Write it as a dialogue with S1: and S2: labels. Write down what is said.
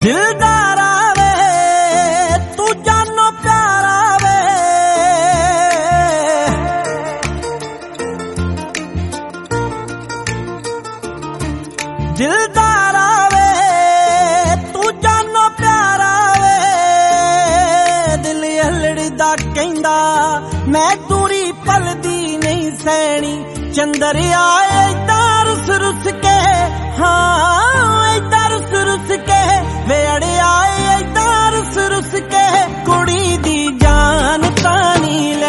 S1: दिलदारा वे तू जानो प्यारा वे, दिलदारा वे तू जानो प्यारा वे। दिल हलड़ी दा कहंदा मैं दूरी पलदी नहीं सैनी, चंदर आए रुस रुस के